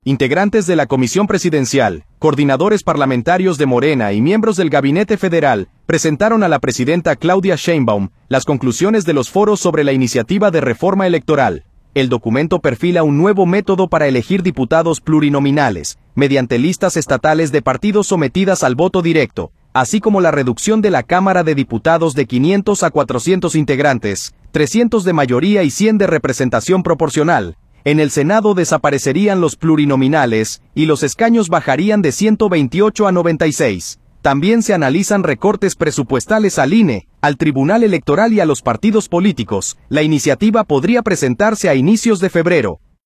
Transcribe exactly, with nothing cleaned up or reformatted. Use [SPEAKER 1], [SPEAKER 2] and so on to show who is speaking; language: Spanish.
[SPEAKER 1] Integrantes de la Comisión Presidencial, coordinadores parlamentarios de Morena y miembros del Gabinete Federal presentaron a la presidenta Claudia Sheinbaum las conclusiones de los foros sobre la iniciativa de reforma electoral. El documento perfila un nuevo método para elegir diputados plurinominales, mediante listas estatales de partidos sometidas al voto directo, así como la reducción de la Cámara de Diputados de quinientos a cuatrocientos integrantes, trescientos de mayoría y cien de representación proporcional. En el Senado desaparecerían los plurinominales, y los escaños bajarían de ciento veintiocho a noventa y seis. También se analizan recortes presupuestales al I N E, al Tribunal Electoral y a los partidos políticos. La iniciativa podría presentarse a inicios de febrero.